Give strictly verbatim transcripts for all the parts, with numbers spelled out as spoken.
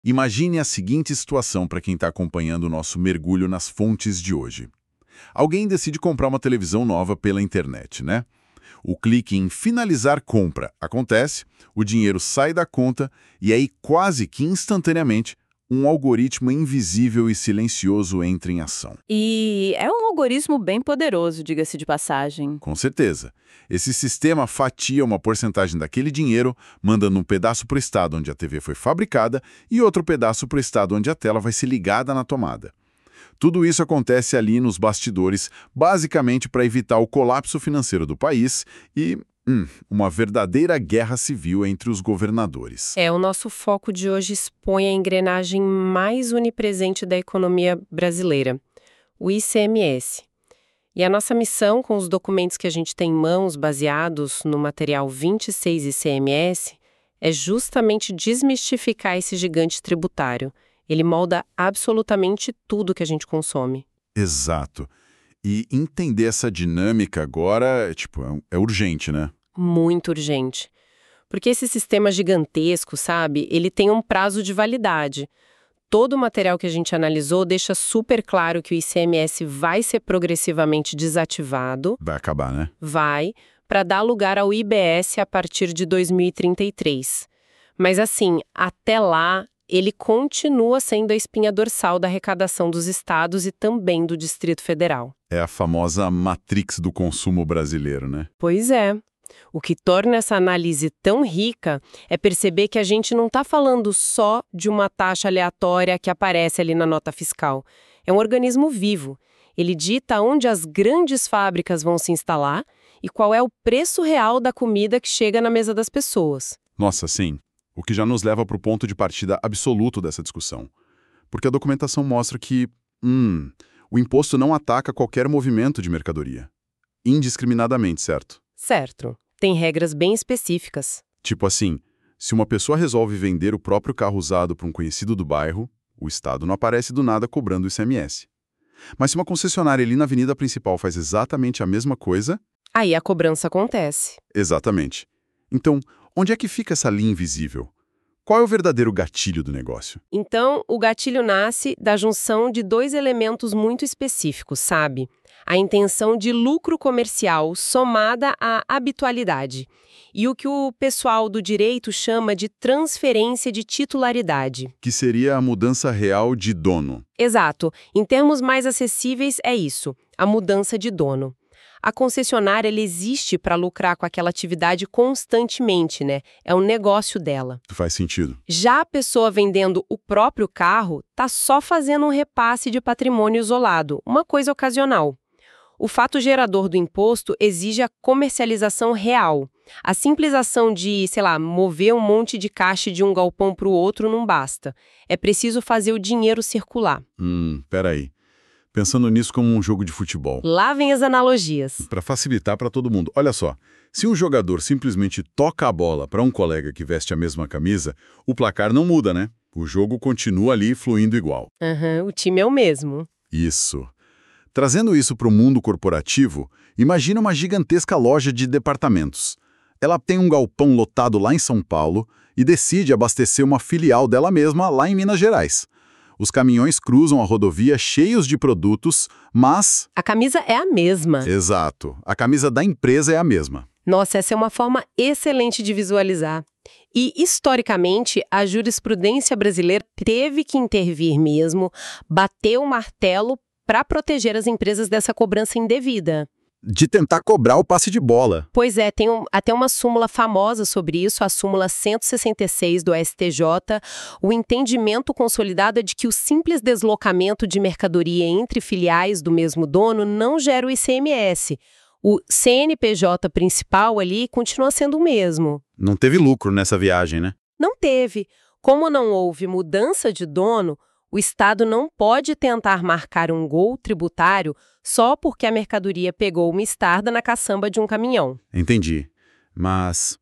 Imagine a seguinte situação para quem está acompanhando o nosso mergulho nas fontes de hoje. Alguém decide comprar uma televisão nova pela internet, né? O clique em finalizar compra acontece, o dinheiro sai da conta e aí quase que instantaneamente um algoritmo invisível e silencioso entra em ação. E é um algoritmo bem poderoso, diga-se de passagem. Com certeza. Esse sistema fatia uma porcentagem daquele dinheiro, mandando um pedaço para o estado onde a T V foi fabricada e outro pedaço para o estado onde a tela vai ser ligada na tomada. Tudo isso acontece ali nos bastidores, basicamente para evitar o colapso financeiro do país e hum, uma verdadeira guerra civil entre os governadores. É, o nosso foco de hoje expõe a engrenagem mais onipresente da economia brasileira, o I C M S. E a nossa missão com os documentos que a gente tem em mãos, baseados no material vinte e seis I C M S, é justamente desmistificar esse gigante tributário. Ele molda absolutamente tudo que a gente consome. Exato. E entender essa dinâmica agora, tipo, é, é urgente, né? Muito urgente. Porque esse sistema gigantesco, sabe, ele tem um prazo de validade. Todo o material que a gente analisou deixa super claro que o I C M S vai ser progressivamente desativado. Vai acabar, né? Vai, para dar lugar ao I B S a partir de dois mil e trinta e três. Mas assim, até lá, ele continua sendo a espinha dorsal da arrecadação dos estados e também do Distrito Federal. É a famosa matrix do consumo brasileiro, né? Pois é. O que torna essa análise tão rica é perceber que a gente não está falando só de uma taxa aleatória que aparece ali na nota fiscal. É um organismo vivo. Ele dita onde as grandes fábricas vão se instalar e qual é o preço real da comida que chega na mesa das pessoas. Nossa, sim. O que já nos leva para o ponto de partida absoluto dessa discussão. Porque a documentação mostra que, hum, o imposto não ataca qualquer movimento de mercadoria. Indiscriminadamente, certo? Certo. Tem regras bem específicas. Tipo assim, se uma pessoa resolve vender o próprio carro usado para um conhecido do bairro, o Estado não aparece do nada cobrando o I C M S. Mas se uma concessionária ali na avenida principal faz exatamente a mesma coisa... Aí a cobrança acontece. Exatamente. Então, onde é que fica essa linha invisível? Qual é o verdadeiro gatilho do negócio? Então, o gatilho nasce da junção de dois elementos muito específicos, sabe? A intenção de lucro comercial somada à habitualidade. E o que o pessoal do direito chama de transferência de titularidade. Que seria a mudança real de dono. Exato. Em termos mais acessíveis, é isso, a mudança de dono. A concessionária ela existe para lucrar com aquela atividade constantemente, né? É um negócio dela. Faz sentido. Já a pessoa vendendo o próprio carro está só fazendo um repasse de patrimônio isolado, uma coisa ocasional. O fato gerador do imposto exige a comercialização real. A simples ação de, sei lá, mover um monte de caixa de um galpão para o outro não basta. É preciso fazer o dinheiro circular. Hum, peraí. Pensando nisso como um jogo de futebol. Lá vem as analogias. Para facilitar para todo mundo. Olha só, se um jogador simplesmente toca a bola para um colega que veste a mesma camisa, o placar não muda, né? O jogo continua ali fluindo igual. Uhum, o time é o mesmo. Isso. Trazendo isso para o mundo corporativo, imagina uma gigantesca loja de departamentos. Ela tem um galpão lotado lá em São Paulo e decide abastecer uma filial dela mesma lá em Minas Gerais. Os caminhões cruzam a rodovia cheios de produtos, mas... A camisa é a mesma. Exato. A camisa da empresa é a mesma. Nossa, essa é uma forma excelente de visualizar. E, historicamente, a jurisprudência brasileira teve que intervir mesmo, bater o martelo para proteger as empresas dessa cobrança indevida. De tentar cobrar o passe de bola. Pois é, tem um, até uma súmula famosa sobre isso, a súmula cento e sessenta e seis do S T J. O entendimento consolidado é de que o simples deslocamento de mercadoria entre filiais do mesmo dono não gera o I C M S. O C N P J principal ali continua sendo o mesmo. Não teve lucro nessa viagem, né? Não teve. Como não houve mudança de dono, o Estado não pode tentar marcar um gol tributário só porque a mercadoria pegou uma estarda na caçamba de um caminhão. Entendi. Mas...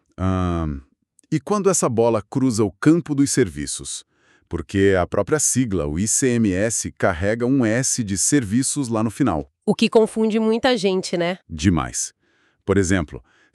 Hum, e quando essa bola cruza o campo dos serviços? Porque a própria sigla, o I C M S, carrega um S de serviços lá no final. O que confunde muita gente, né? Demais. Por exemplo,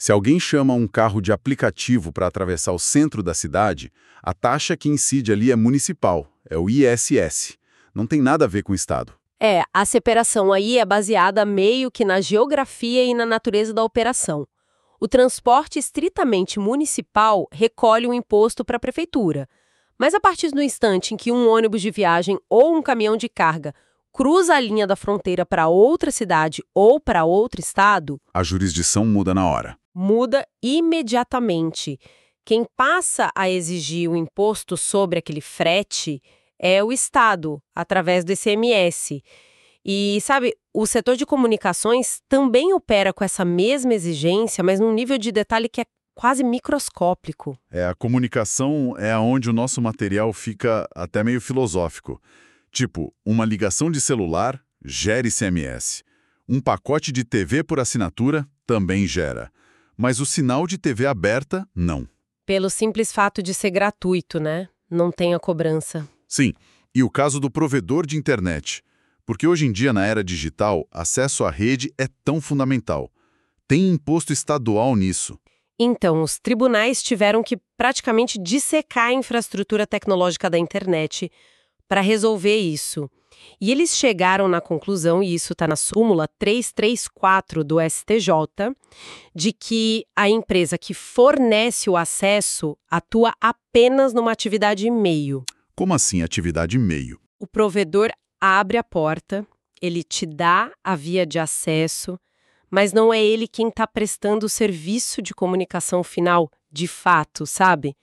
Se alguém chama um carro de aplicativo para atravessar o centro da cidade, a taxa que incide ali é municipal, é o I S S. Não tem nada a ver com o Estado. É, a separação aí é baseada meio que na geografia e na natureza da operação. O transporte estritamente municipal recolhe o imposto para a prefeitura. Mas a partir do instante em que um ônibus de viagem ou um caminhão de carga cruza a linha da fronteira para outra cidade ou para outro estado, A jurisdição muda na hora. muda imediatamente. Quem passa a exigir o imposto sobre aquele frete é o Estado, através do I C M S. E, sabe, o setor de comunicações também opera com essa mesma exigência, mas num nível de detalhe que é quase microscópico. É, a comunicação é onde o nosso material fica até meio filosófico. Tipo, uma ligação de celular gera I C M S. Um pacote de T V por assinatura também gera. Mas o sinal de T V aberta, não. Pelo simples fato de ser gratuito, né? Não tem a cobrança. Sim, e o caso do provedor de internet. Porque hoje em dia, na era digital, acesso à rede é tão fundamental. Tem imposto estadual nisso. Então, os tribunais tiveram que praticamente dissecar a infraestrutura tecnológica da internet para resolver isso. E eles chegaram na conclusão, e isso está na súmula trezentos e trinta e quatro do S T J, de que a empresa que fornece o acesso atua apenas numa atividade e-mail. Como assim atividade e-mail? O provedor abre a porta, ele te dá a via de acesso, mas não é ele quem está prestando o serviço de comunicação final, de fato, sabe?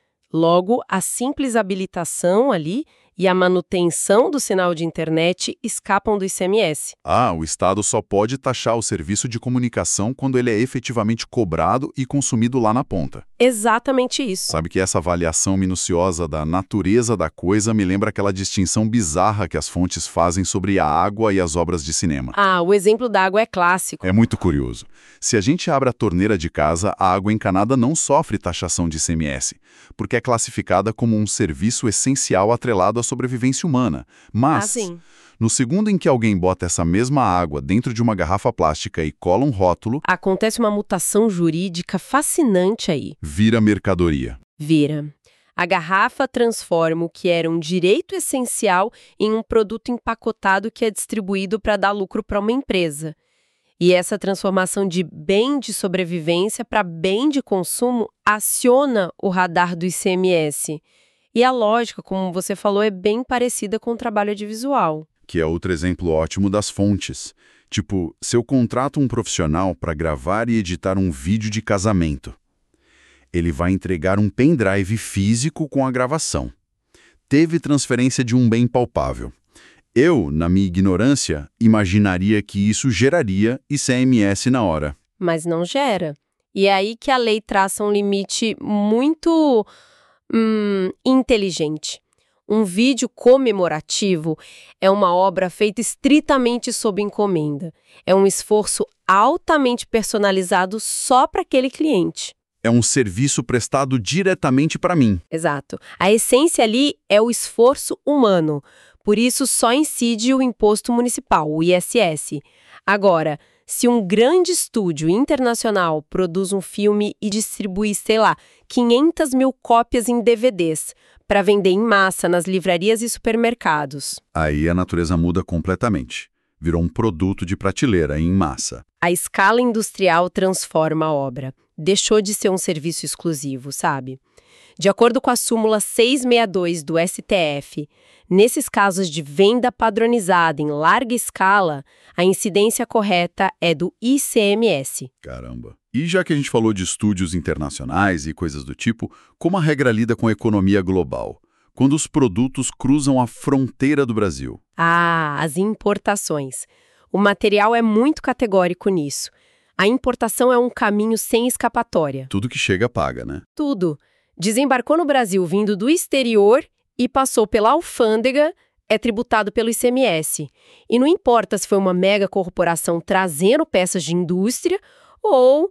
Logo, a simples habilitação ali e a manutenção do sinal de internet escapam do I C M S. Ah, o Estado só pode taxar o serviço de comunicação quando ele é efetivamente cobrado e consumido lá na ponta. Exatamente isso. Sabe que essa avaliação minuciosa da natureza da coisa me lembra aquela distinção bizarra que as fontes fazem sobre a água e as obras de cinema. Ah, o exemplo da água é clássico. É muito curioso. Se a gente abre a torneira de casa, a água encanada não sofre taxação de I C M S, porque é classificada como um serviço essencial atrelado à sobrevivência humana. Mas, Ah, sim. no segundo em que alguém bota essa mesma água dentro de uma garrafa plástica e cola um rótulo, Acontece uma mutação jurídica fascinante aí. vira mercadoria. Vira. A garrafa transforma o que era um direito essencial em um produto empacotado que é distribuído para dar lucro para uma empresa. E essa transformação de bem de sobrevivência para bem de consumo aciona o radar do I C M S. E a lógica, como você falou, é bem parecida com o trabalho audiovisual. Que é outro exemplo ótimo das fontes. Tipo, se eu contrato um profissional para gravar e editar um vídeo de casamento, ele vai entregar um pendrive físico com a gravação. Teve transferência de um bem palpável. Eu, na minha ignorância, imaginaria que isso geraria I C M S na hora. Mas não gera. E é aí que a lei traça um limite muito hum, inteligente. Um vídeo comemorativo é uma obra feita estritamente sob encomenda. É um esforço altamente personalizado só para aquele cliente. É um serviço prestado diretamente para mim. Exato. A essência ali é o esforço humano. Por isso, só incide o imposto municipal, o I S S. Agora, se um grande estúdio internacional produz um filme e distribui, sei lá, quinhentas mil cópias em D V Ds para vender em massa nas livrarias e supermercados, Aí a natureza muda completamente. Virou um produto de prateleira em massa. a escala industrial transforma a obra. Deixou de ser um serviço exclusivo, sabe? De acordo com a súmula seiscentos e sessenta e dois do S T F, nesses casos de venda padronizada em larga escala, a incidência correta é do I C M S. Caramba. E já que a gente falou de estúdios internacionais e coisas do tipo, como a regra lida com a economia global? Quando os produtos cruzam a fronteira do Brasil? Ah, as importações. O material é muito categórico nisso. A importação é um caminho sem escapatória. Tudo que chega paga, né? Tudo. Desembarcou no Brasil vindo do exterior e passou pela alfândega, é tributado pelo I C M S. E não importa se foi uma mega corporação trazendo peças de indústria ou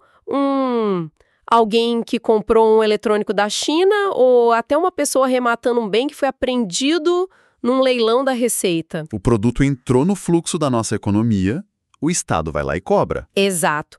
um, alguém que comprou um eletrônico da China ou até uma pessoa arrematando um bem que foi apreendido num leilão da Receita. O produto entrou no fluxo da nossa economia, o Estado vai lá e cobra. Exato.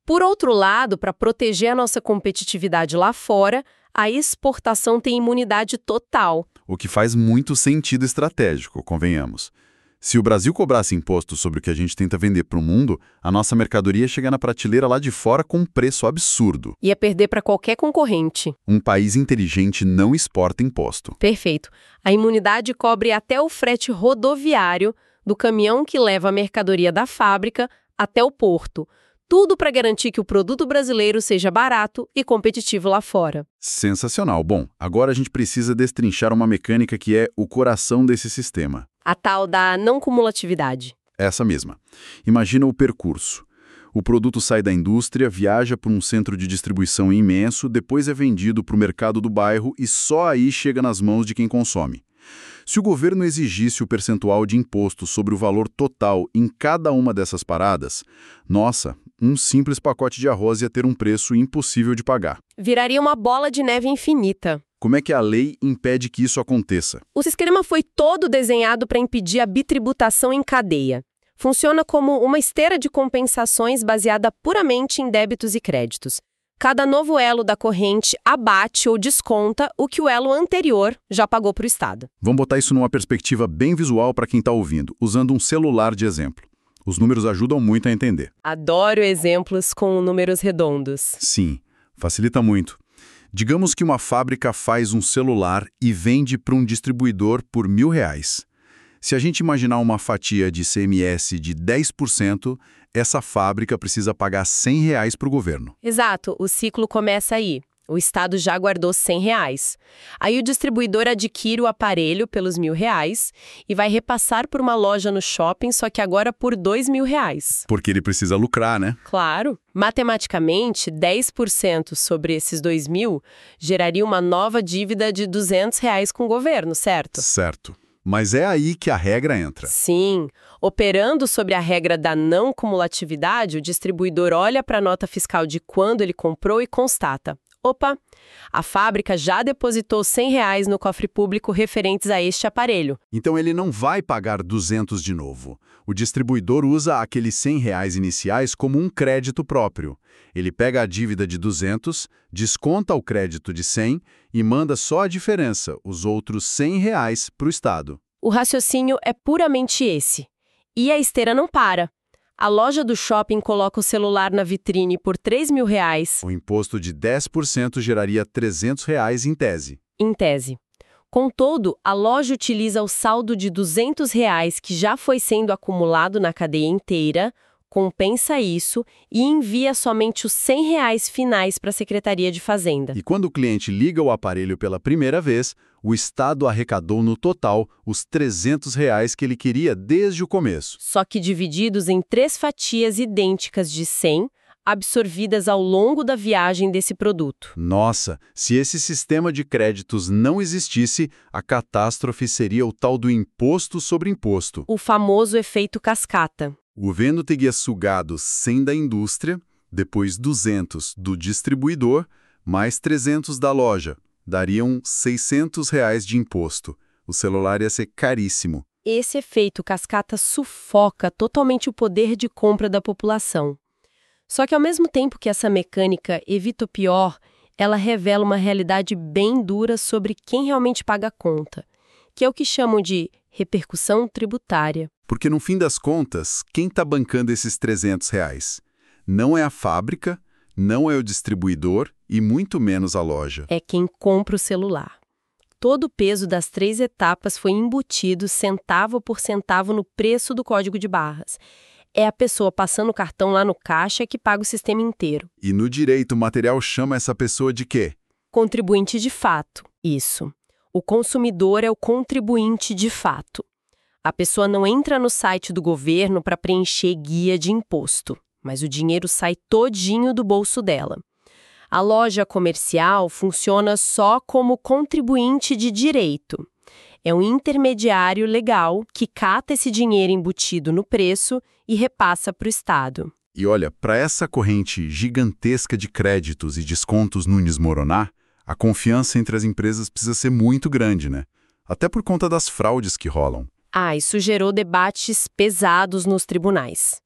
Por outro lado, para proteger a nossa competitividade lá fora, a exportação tem imunidade total. O que faz muito sentido estratégico, convenhamos. Se o Brasil cobrasse imposto sobre o que a gente tenta vender para o mundo, a nossa mercadoria chega na prateleira lá de fora com um preço absurdo. Ia perder para qualquer concorrente. Um país inteligente não exporta imposto. Perfeito. A imunidade cobre até o frete rodoviário do caminhão que leva a mercadoria da fábrica até o porto. Tudo para garantir que o produto brasileiro seja barato e competitivo lá fora. Sensacional. Bom, agora a gente precisa destrinchar uma mecânica que é o coração desse sistema. A tal da não cumulatividade. Essa mesma. Imagina o percurso. O produto sai da indústria, viaja por um centro de distribuição imenso, depois é vendido para o mercado do bairro e só aí chega nas mãos de quem consome. Se o governo exigisse o percentual de imposto sobre o valor total em cada uma dessas paradas, nossa, um simples pacote de arroz ia ter um preço impossível de pagar. Viraria uma bola de neve infinita. Como é que a lei impede que isso aconteça? O sistema foi todo desenhado para impedir a bitributação em cadeia. Funciona como uma esteira de compensações baseada puramente em débitos e créditos. Cada novo elo da corrente abate ou desconta o que o elo anterior já pagou para o Estado. Vamos botar isso numa perspectiva bem visual para quem está ouvindo, usando um celular de exemplo. Os números ajudam muito a entender. Adoro exemplos com números redondos. Sim, facilita muito. Digamos que uma fábrica faz um celular e vende para um distribuidor por mil reais. Se a gente imaginar uma fatia de I C M S de dez por cento, essa fábrica precisa pagar cem reais para o governo. Exato, o ciclo começa aí. O Estado já guardou cem reais. Aí o distribuidor adquire o aparelho pelos mil reais e vai repassar por uma loja no shopping, só que agora por dois mil reais. Porque ele precisa lucrar, né? Claro. Matematicamente, dez por cento sobre esses dois mil geraria uma nova dívida de duzentos reais com o governo, certo? Certo. Mas é aí que a regra entra. Sim. Operando sobre a regra da não cumulatividade, o distribuidor olha para a nota fiscal de quando ele comprou e constata: opa, a fábrica já depositou cem reais no cofre público referentes a este aparelho. Então ele não vai pagar duzentos de novo. O distribuidor usa aqueles cem reais iniciais como um crédito próprio. Ele pega a dívida de duzentos, desconta o crédito de cem e manda só a diferença, os outros cem reais, para o Estado. O raciocínio é puramente esse. E a esteira não para. A loja do shopping coloca o celular na vitrine por três mil reais. O imposto de dez por cento geraria trezentos reais em tese. Em tese. Contudo, a loja utiliza o saldo de duzentos reais que já foi sendo acumulado na cadeia inteira, compensa isso e envia somente os cem reais finais para a Secretaria de Fazenda. E quando o cliente liga o aparelho pela primeira vez, o Estado arrecadou no total os trezentos reais que ele queria desde o começo. Só que divididos em três fatias idênticas de cem, absorvidas ao longo da viagem desse produto. Nossa, se esse sistema de créditos não existisse, a catástrofe seria o tal do imposto sobre imposto. O famoso efeito cascata. O governo teria sugado cem da indústria, depois duzentos do distribuidor, mais trezentos da loja. Dariam seiscentos reais de imposto. O celular ia ser caríssimo. Esse efeito cascata sufoca totalmente o poder de compra da população. Só que ao mesmo tempo que essa mecânica evita o pior, ela revela uma realidade bem dura sobre quem realmente paga a conta, que é o que chamam de repercussão tributária. Porque no fim das contas, quem está bancando esses trezentos reais? Não é a fábrica, não é o distribuidor e muito menos a loja. É quem compra o celular. Todo o peso das três etapas foi embutido centavo por centavo no preço do código de barras. É a pessoa passando o cartão lá no caixa que paga o sistema inteiro. E no direito, o material chama essa pessoa de quê? Contribuinte de fato. Isso. O consumidor é o contribuinte de fato. A pessoa não entra no site do governo para preencher guia de imposto, mas o dinheiro sai todinho do bolso dela. A loja comercial funciona só como contribuinte de direito. É um intermediário legal que cata esse dinheiro embutido no preço e repassa para o Estado. E olha, para essa corrente gigantesca de créditos e descontos não desmoronar, a confiança entre as empresas precisa ser muito grande, né? Até por conta das fraudes que rolam. Ah, isso gerou debates pesados nos tribunais.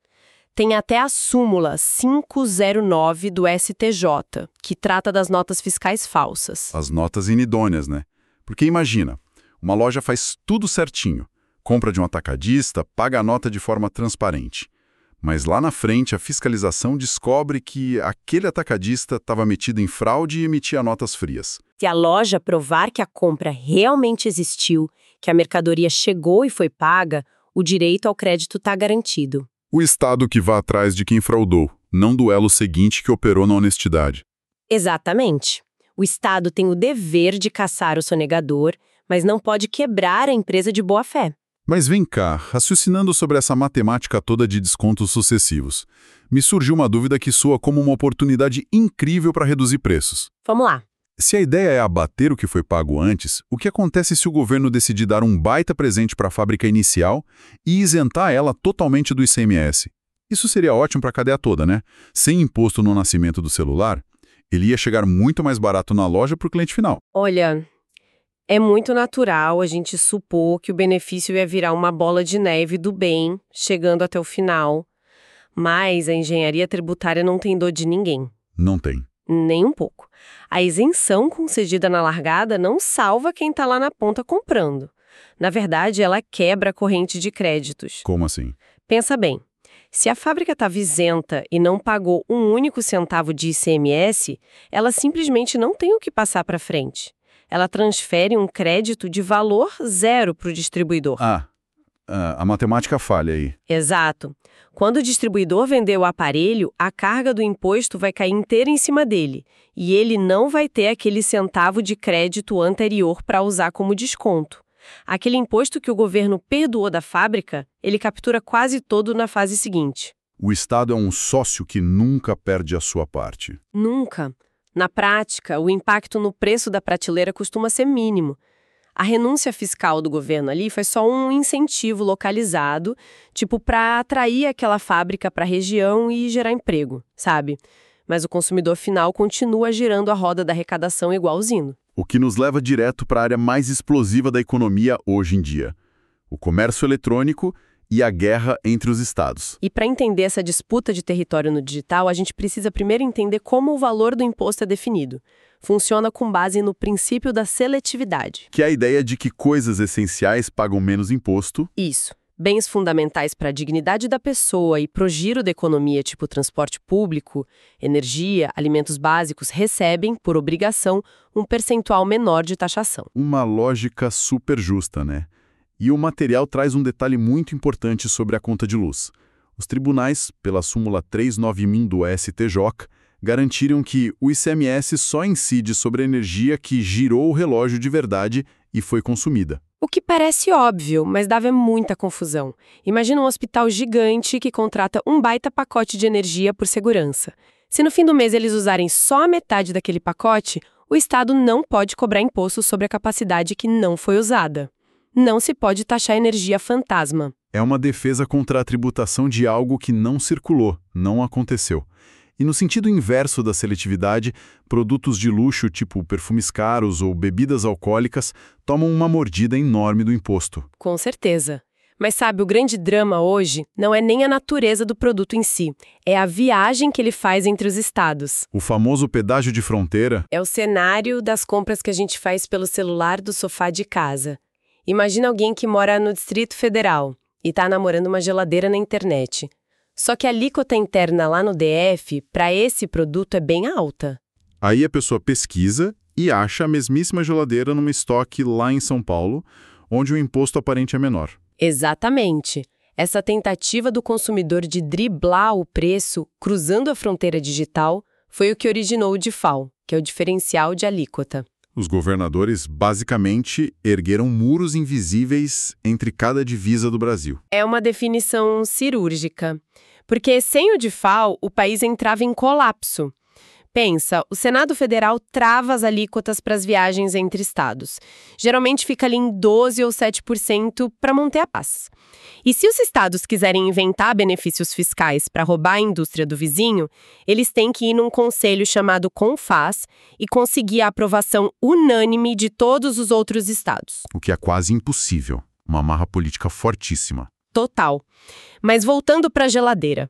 Tem até a súmula quinhentos e nove do S T J, que trata das notas fiscais falsas. As notas inidôneas, né? Porque imagina, uma loja faz tudo certinho, compra de um atacadista, paga a nota de forma transparente. Mas lá na frente a fiscalização descobre que aquele atacadista estava metido em fraude e emitia notas frias. Se a loja provar que a compra realmente existiu, que a mercadoria chegou e foi paga, o direito ao crédito está garantido. O Estado que vá atrás de quem fraudou, não do elo seguinte que operou na honestidade. Exatamente. O Estado tem o dever de caçar o sonegador, mas não pode quebrar a empresa de boa-fé. Mas vem cá, raciocinando sobre essa matemática toda de descontos sucessivos, me surgiu uma dúvida que soa como uma oportunidade incrível para reduzir preços. Vamos lá. Se a ideia é abater o que foi pago antes, o que acontece se o governo decidir dar um baita presente para a fábrica inicial e isentar ela totalmente do I C M S? Isso seria ótimo para a cadeia toda, né? Sem imposto no nascimento do celular, ele ia chegar muito mais barato na loja para o cliente final. Olha, é muito natural a gente supor que o benefício ia virar uma bola de neve do bem, chegando até o final. Mas a engenharia tributária não tem dor de ninguém. Não tem. Nem um pouco. A isenção concedida na largada não salva quem está lá na ponta comprando. Na verdade, ela quebra a corrente de créditos. Como assim? Pensa bem. Se a fábrica estava isenta e não pagou um único centavo de I C M S, ela simplesmente não tem o que passar para frente. Ela transfere um crédito de valor zero para o distribuidor. Ah, a matemática falha aí. Exato. Quando o distribuidor vender o aparelho, a carga do imposto vai cair inteira em cima dele, e ele não vai ter aquele centavo de crédito anterior para usar como desconto. Aquele imposto que o governo perdoou da fábrica, ele captura quase todo na fase seguinte. O Estado é um sócio que nunca perde a sua parte. Nunca. Na prática, o impacto no preço da prateleira costuma ser mínimo. A renúncia fiscal do governo ali foi só um incentivo localizado, tipo para atrair aquela fábrica para a região e gerar emprego, sabe? Mas o consumidor final continua girando a roda da arrecadação igualzinho. O que nos leva direto para a área mais explosiva da economia hoje em dia: o comércio eletrônico e a guerra entre os estados. E para entender essa disputa de território no digital, a gente precisa primeiro entender como o valor do imposto é definido. Funciona com base no princípio da seletividade. Que é a ideia de que coisas essenciais pagam menos imposto. Isso. Bens fundamentais para a dignidade da pessoa e para o giro da economia, tipo transporte público, energia, alimentos básicos, recebem, por obrigação, um percentual menor de taxação. Uma lógica super justa, né? E o material traz um detalhe muito importante sobre a conta de luz. Os tribunais, pela súmula trezentos e noventa e um do S T J, garantiram que o I C M S só incide sobre a energia que girou o relógio de verdade e foi consumida. O que parece óbvio, mas dava muita confusão. Imagina um hospital gigante que contrata um baita pacote de energia por segurança. Se no fim do mês eles usarem só a metade daquele pacote, o Estado não pode cobrar imposto sobre a capacidade que não foi usada. Não se pode taxar energia fantasma. É uma defesa contra a tributação de algo que não circulou, não aconteceu. E no sentido inverso da seletividade, produtos de luxo tipo perfumes caros ou bebidas alcoólicas tomam uma mordida enorme do imposto. Com certeza. Mas sabe, o grande drama hoje não é nem a natureza do produto em si, é a viagem que ele faz entre os estados. O famoso pedágio de fronteira é o cenário das compras que a gente faz pelo celular do sofá de casa. Imagina alguém que mora no Distrito Federal e está namorando uma geladeira na internet. Só que a alíquota interna lá no D F, para esse produto, é bem alta. Aí a pessoa pesquisa e acha a mesmíssima geladeira num estoque lá em São Paulo, onde o imposto aparente é menor. Exatamente. Essa tentativa do consumidor de driblar o preço cruzando a fronteira digital foi o que originou o D I F A L, que é o diferencial de alíquota. Os governadores, basicamente, ergueram muros invisíveis entre cada divisa do Brasil. É uma definição cirúrgica, porque sem o D I F A L, o país entrava em colapso. Pensa, o Senado Federal trava as alíquotas para as viagens entre estados. Geralmente fica ali em doze ou sete por cento para manter a paz. E se os estados quiserem inventar benefícios fiscais para roubar a indústria do vizinho, eles têm que ir num conselho chamado CONFAS e conseguir a aprovação unânime de todos os outros estados. O que é quase impossível. Uma marra política fortíssima. Total. Mas voltando para a geladeira.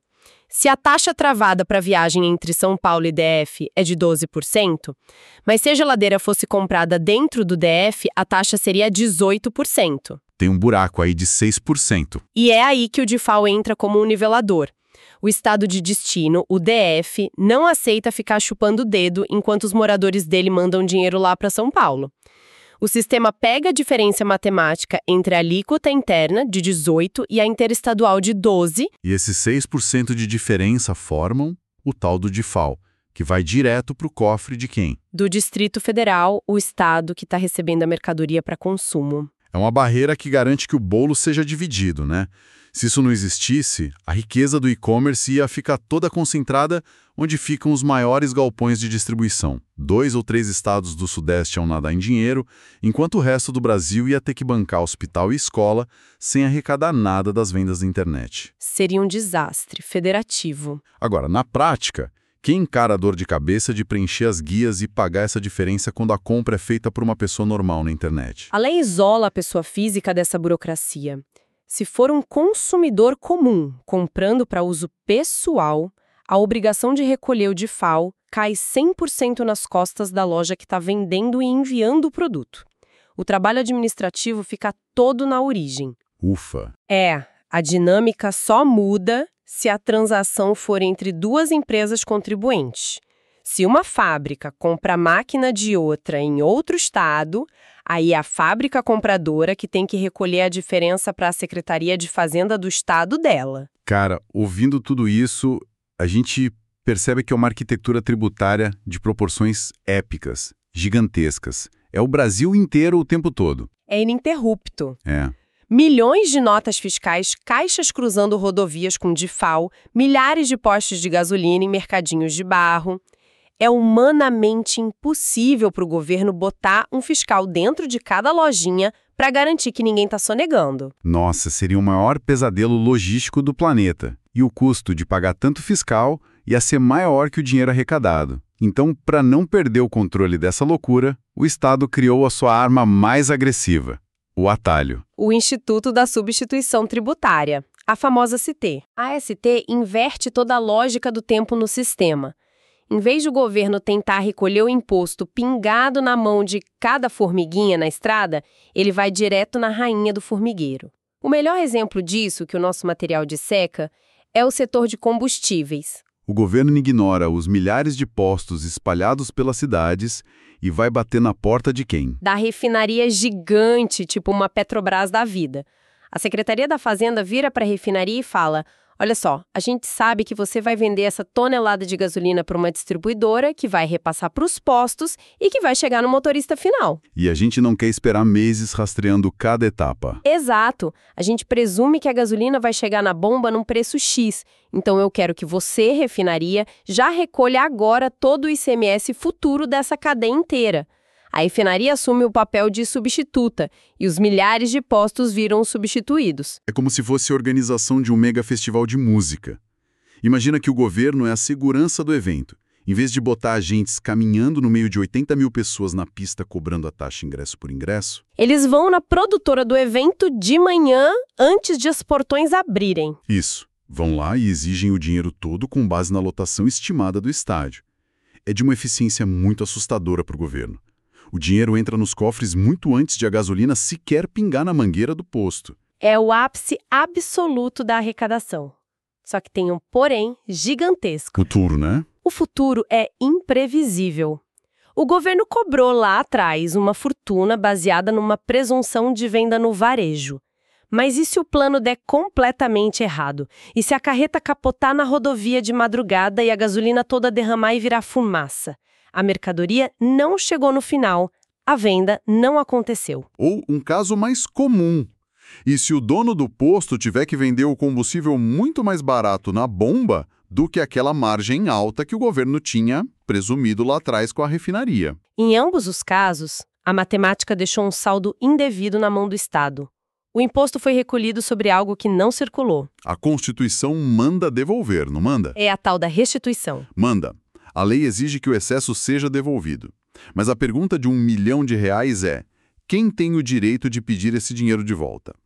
Se a taxa travada para viagem entre São Paulo e D F é de doze por cento, mas se a geladeira fosse comprada dentro do D F, a taxa seria dezoito por cento. Tem um buraco aí de seis por cento. E é aí que o D I F A O entra como um nivelador. O estado de destino, o D F, não aceita ficar chupando o dedo enquanto os moradores dele mandam dinheiro lá para São Paulo. O sistema pega a diferença matemática entre a alíquota interna, de dezoito, e a interestadual, de doze. E esses seis por cento de diferença formam o tal do D I F A O, que vai direto para o cofre de quem? Do Distrito Federal, o estado que está recebendo a mercadoria para consumo. É uma barreira que garante que o bolo seja dividido, né? Se isso não existisse, a riqueza do e-commerce ia ficar toda concentrada onde ficam os maiores galpões de distribuição. Dois ou três estados do Sudeste iam nadar em dinheiro, enquanto o resto do Brasil ia ter que bancar hospital e escola sem arrecadar nada das vendas da internet. Seria um desastre federativo. Agora, na prática, quem encara a dor de cabeça de preencher as guias e pagar essa diferença quando a compra é feita por uma pessoa normal na internet? A lei isola a pessoa física dessa burocracia. Se for um consumidor comum comprando para uso pessoal, a obrigação de recolher o D I F A O cai cem por cento nas costas da loja que está vendendo e enviando o produto. O trabalho administrativo fica todo na origem. Ufa! É, a dinâmica só muda se a transação for entre duas empresas contribuintes. Se uma fábrica compra a máquina de outra em outro estado, aí é a fábrica compradora que tem que recolher a diferença para a Secretaria de Fazenda do estado dela. Cara, ouvindo tudo isso, a gente percebe que é uma arquitetura tributária de proporções épicas, gigantescas. É o Brasil inteiro o tempo todo. É ininterrupto. É. Milhões de notas fiscais, caixas cruzando rodovias com D I F A O, milhares de postos de gasolina em mercadinhos de barro. É humanamente impossível para o governo botar um fiscal dentro de cada lojinha para garantir que ninguém está sonegando. Nossa, seria o maior pesadelo logístico do planeta. E o custo de pagar tanto fiscal ia ser maior que o dinheiro arrecadado. Então, para não perder o controle dessa loucura, o Estado criou a sua arma mais agressiva, o atalho. O Instituto da Substituição Tributária, a famosa C T. A S T inverte toda a lógica do tempo no sistema. Em vez de o governo tentar recolher o imposto pingado na mão de cada formiguinha na estrada, ele vai direto na rainha do formigueiro. O melhor exemplo disso, que o nosso material disseca, é o setor de combustíveis. O governo ignora os milhares de postos espalhados pelas cidades e vai bater na porta de quem? Da refinaria gigante, tipo uma Petrobras da vida. A Secretaria da Fazenda vira para a refinaria e fala: olha só, a gente sabe que você vai vender essa tonelada de gasolina para uma distribuidora que vai repassar para os postos e que vai chegar no motorista final. E a gente não quer esperar meses rastreando cada etapa. Exato. A gente presume que a gasolina vai chegar na bomba num preço X. Então eu quero que você, refinaria, já recolha agora todo o I C M S futuro dessa cadeia inteira. A refinaria assume o papel de substituta e os milhares de postos viram substituídos. É como se fosse a organização de um mega festival de música. Imagina que o governo é a segurança do evento. Em vez de botar agentes caminhando no meio de oitenta mil pessoas na pista cobrando a taxa ingresso por ingresso, eles vão na produtora do evento de manhã antes de os portões abrirem. Isso. Vão lá e exigem o dinheiro todo com base na lotação estimada do estádio. É de uma eficiência muito assustadora para o governo. O dinheiro entra nos cofres muito antes de a gasolina sequer pingar na mangueira do posto. É o ápice absoluto da arrecadação. Só que tem um porém gigantesco. Futuro, né? O futuro é imprevisível. O governo cobrou lá atrás uma fortuna baseada numa presunção de venda no varejo. Mas e se o plano der completamente errado? E se a carreta capotar na rodovia de madrugada e a gasolina toda derramar e virar fumaça? A mercadoria não chegou no final, a venda não aconteceu. Ou um caso mais comum. E se o dono do posto tiver que vender o combustível muito mais barato na bomba do que aquela margem alta que o governo tinha presumido lá atrás com a refinaria? Em ambos os casos, a matemática deixou um saldo indevido na mão do Estado. O imposto foi recolhido sobre algo que não circulou. A Constituição manda devolver, não manda? É a tal da restituição. Manda. A lei exige que o excesso seja devolvido. Mas a pergunta de um milhão de reais é: quem tem o direito de pedir esse dinheiro de volta?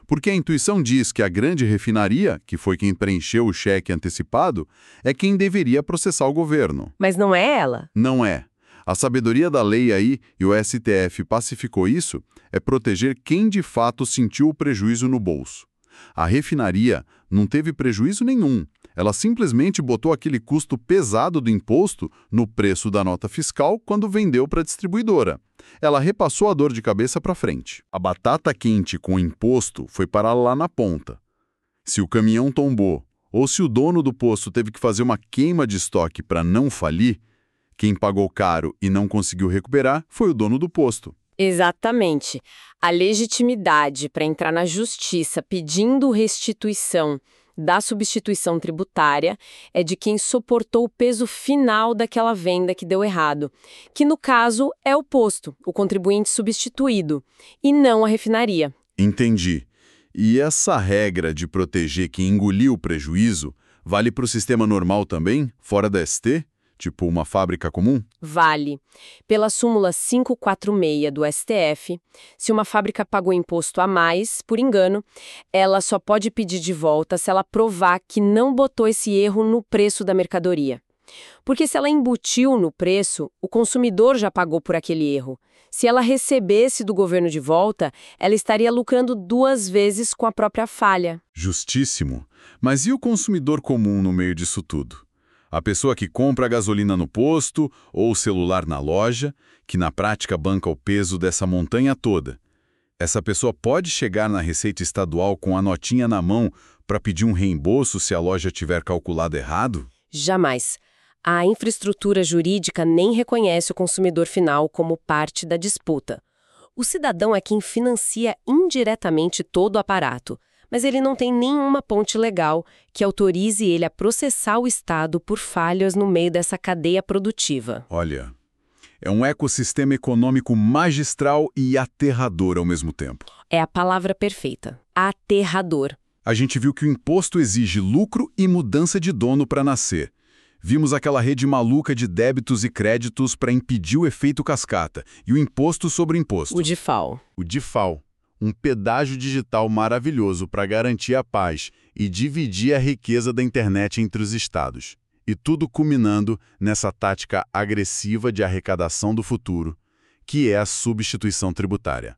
Porque a intuição diz que a grande refinaria, que foi quem preencheu o cheque antecipado, é quem deveria processar o governo. Mas não é ela? Não é. A sabedoria da lei aí, e o S T F pacificou isso, é proteger quem de fato sentiu o prejuízo no bolso. A refinaria não teve prejuízo nenhum. Ela simplesmente botou aquele custo pesado do imposto no preço da nota fiscal quando vendeu para a distribuidora. Ela repassou a dor de cabeça para frente. A batata quente com o imposto foi parar lá na ponta. Se o caminhão tombou ou se o dono do posto teve que fazer uma queima de estoque para não falir, quem pagou caro e não conseguiu recuperar foi o dono do posto. Exatamente. A legitimidade para entrar na justiça pedindo restituição da substituição tributária é de quem suportou o peso final daquela venda que deu errado, que no caso é o posto, o contribuinte substituído, e não a refinaria. Entendi. E essa regra de proteger quem engoliu o prejuízo vale para o sistema normal também, fora da S T? Tipo uma fábrica comum? Vale. Pela súmula quinhentos e quarenta e seis do S T F, se uma fábrica pagou imposto a mais, por engano, ela só pode pedir de volta se ela provar que não botou esse erro no preço da mercadoria. Porque se ela embutiu no preço, o consumidor já pagou por aquele erro. Se ela recebesse do governo de volta, ela estaria lucrando duas vezes com a própria falha. Justíssimo. Mas e o consumidor comum no meio disso tudo? A pessoa que compra a gasolina no posto ou o celular na loja, que na prática banca o peso dessa montanha toda. Essa pessoa pode chegar na Receita Estadual com a notinha na mão para pedir um reembolso se a loja tiver calculado errado? Jamais. A infraestrutura jurídica nem reconhece o consumidor final como parte da disputa. O cidadão é quem financia indiretamente todo o aparato, mas ele não tem nenhuma ponte legal que autorize ele a processar o Estado por falhas no meio dessa cadeia produtiva. Olha, é um ecossistema econômico magistral e aterrador ao mesmo tempo. É a palavra perfeita. Aterrador. A gente viu que o imposto exige lucro e mudança de dono para nascer. Vimos aquela rede maluca de débitos e créditos para impedir o efeito cascata e o imposto sobre imposto. O D I F A O. O D I F A O. Um pedágio digital maravilhoso para garantir a paz e dividir a riqueza da internet entre os estados. E tudo culminando nessa tática agressiva de arrecadação do futuro, que é a substituição tributária.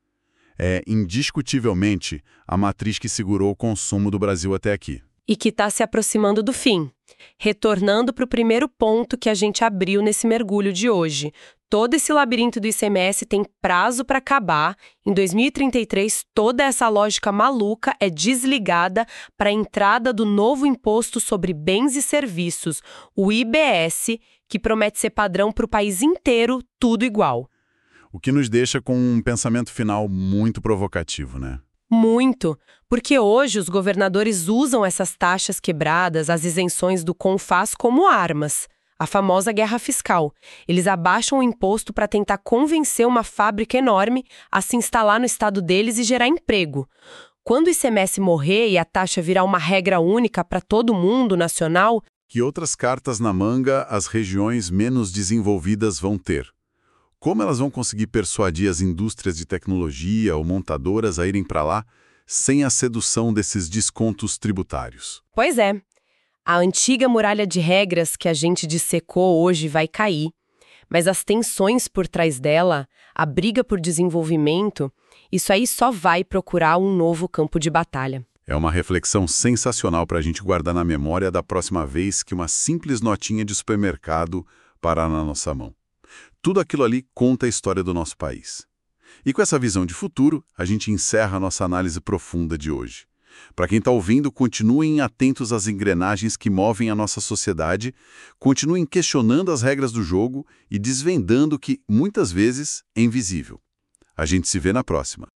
É, indiscutivelmente, a matriz que segurou o consumo do Brasil até aqui. E que está se aproximando do fim. Retornando para o primeiro ponto que a gente abriu nesse mergulho de hoje. Todo esse labirinto do I C M S tem prazo para acabar. Em dois mil e trinta e três, toda essa lógica maluca é desligada para a entrada do novo Imposto sobre Bens e Serviços, o I B S, que promete ser padrão para o país inteiro, tudo igual. O que nos deixa com um pensamento final muito provocativo, né? Muito, porque hoje os governadores usam essas taxas quebradas, as isenções do CONFAS como armas. A famosa guerra fiscal. Eles abaixam o imposto para tentar convencer uma fábrica enorme a se instalar no estado deles e gerar emprego. Quando o I C M S morrer e a taxa virar uma regra única para todo mundo nacional... Que outras cartas na manga as regiões menos desenvolvidas vão ter? Como elas vão conseguir persuadir as indústrias de tecnologia ou montadoras a irem para lá sem a sedução desses descontos tributários? Pois é. A antiga muralha de regras que a gente dissecou hoje vai cair, mas as tensões por trás dela, a briga por desenvolvimento, isso aí só vai procurar um novo campo de batalha. É uma reflexão sensacional para a gente guardar na memória da próxima vez que uma simples notinha de supermercado parar na nossa mão. Tudo aquilo ali conta a história do nosso país. E com essa visão de futuro, a gente encerra a nossa análise profunda de hoje. Para quem está ouvindo, continuem atentos às engrenagens que movem a nossa sociedade, continuem questionando as regras do jogo e desvendando o que, muitas vezes, é invisível. A gente se vê na próxima.